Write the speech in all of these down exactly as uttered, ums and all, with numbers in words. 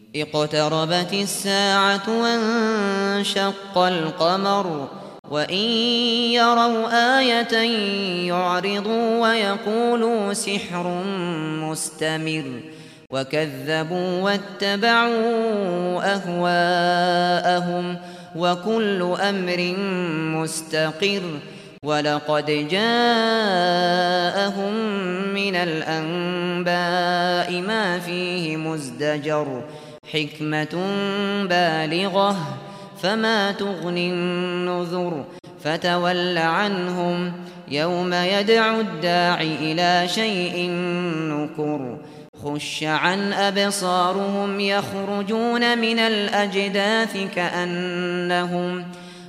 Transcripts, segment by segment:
اقتربت الساعة وانشق القمر وإن يروا آية يعرضوا ويقولوا سحر مستمر وكذبوا واتبعوا أهواءهم وكل أمر مستقر ولقد جاءهم من الأنباء ما فيه مزدجر حكمة بالغة فما تغني النذر فتول عنهم يوم يدعو الداع إلى شيء نكر خش عن أبصارهم يخرجون من الأجداث كأنهم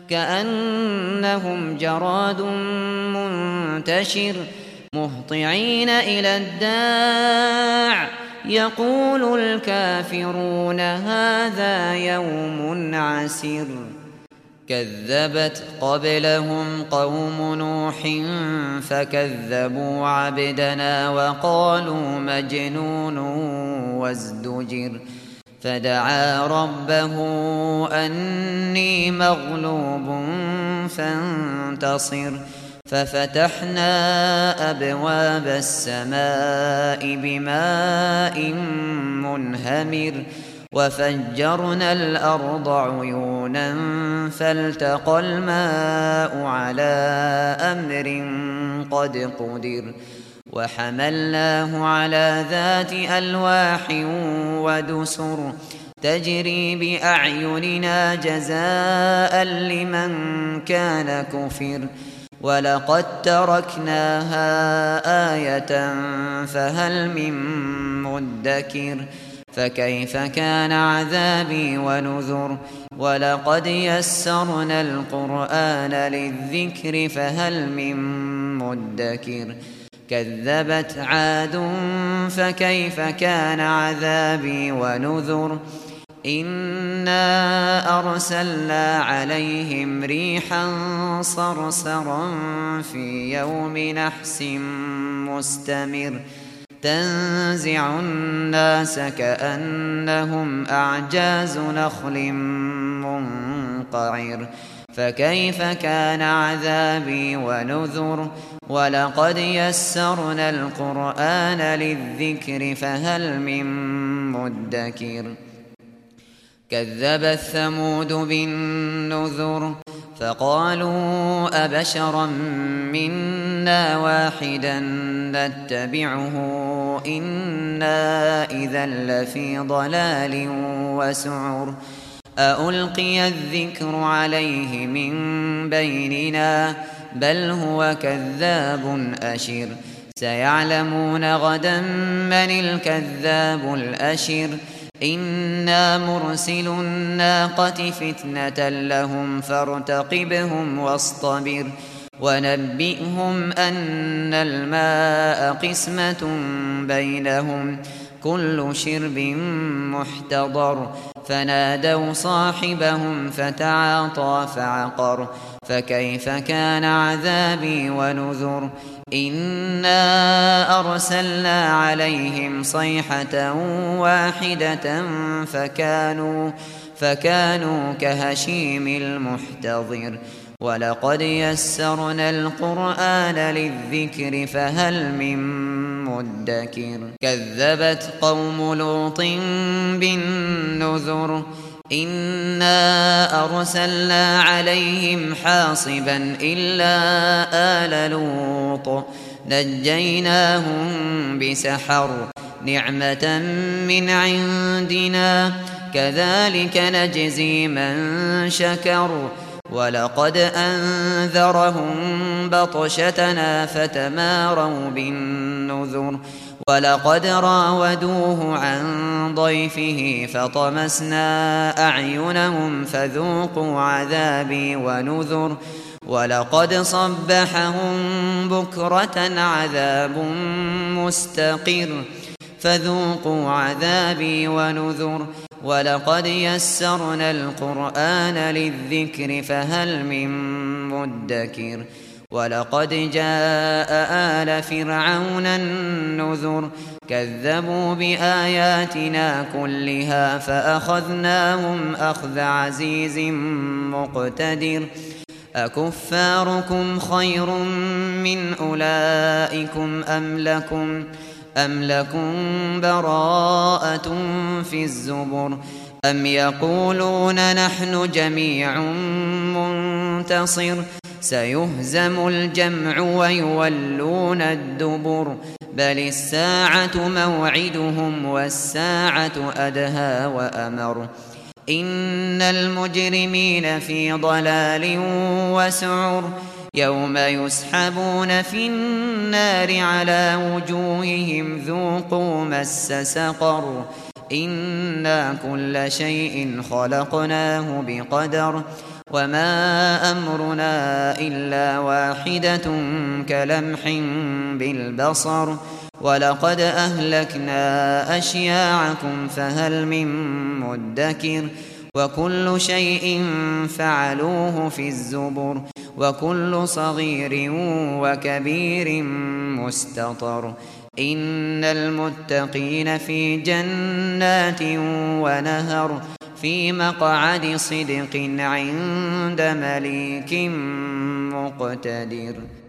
كأنهم جراد منتشر مهطعين إلى الداع يقول الكافرون هذا يوم عسر كذبت قبلهم قوم نوح فكذبوا عبدنا وقالوا مجنون وازدجر فدعا ربه أني مغلوب فانتصر ففتحنا أبواب السماء بماء منهمر وفجرنا الأرض عيونا فالتقى الماء على أمر قد قدر وحملناه على ذات ألواح ودسر تجري بأعيننا جزاء لمن كان كفر ولقد تركناها آية فهل من مدكر فكيف كان عذابي ونذر ولقد يسرنا القرآن للذكر فهل من مدكر كذبت عاد فكيف كان عذابي ونذر إنا أرسلنا عليهم ريحا صرصرا في يوم نحس مستمر تنزع الناس كأنهم أعجاز نخل منقعر فكيف كان عذابي ونذر ولقد يسرنا القرآن للذكر فهل من مدكر كذبت ثمود بالنذر فقالوا أبشرا منا واحدا نتبعه إنا إذا لفي ضلال وسعر أألقي الذكر عليه من بيننا بل هو كذاب أشر سيعلمون غدا من الكذاب الأشر إنا مرسل الناقة فتنة لهم فارتقبهم واصطبر ونبئهم أن الماء قسمة بينهم كل شرب محتضر فنادوا صاحبهم فتعاطى فعقر فكيف كان عذابي ونذر إنا أرسلنا عليهم صيحة واحدة فكانوا, فكانوا كهشيم المحتضر ولقد يسرنا القرآن للذكر فهل من مدكر كذبت قوم لوط بالنذر إنا أرسلنا عليهم حاصبا إلا آل لوط نجيناهم بسحر نعمة من عندنا كذلك نجزي من شكر ولقد أنذرهم بطشتنا فتماروا بالنذر ولقد راودوه عن ضيفه فطمسنا أعينهم فذوقوا عذابي ونذر ولقد صبحهم بكرة عذاب مستقر فذوقوا عذابي ونذر ولقد يسرنا القرآن للذكر فهل من مدكر ولقد جاء آل فرعون النذر كذبوا بآياتنا كلها فأخذناهم أخذ عزيز مقتدر أكفاركم خير من أولئكم أم لكم أم لكم براءة في الزبر أم يقولون نحن جميع منتصر سيهزم الجمع ويولون الدبر بل الساعة موعدهم والساعة أدهى وأمر إن المجرمين في ضلال وسعر يوم يسحبون في النار على وجوههم ذوقوا مس سقر إنا كل شيء خلقناه بقدر وما أمرنا إلا واحدة كلمح بالبصر ولقد أهلكنا أشياعكم فهل من مدكر وكل شيء فعلوه في الزبر وكل صغير وكبير مستطر إن المتقين في جنات ونهر في مقعد صدق عند مليك مقتدر.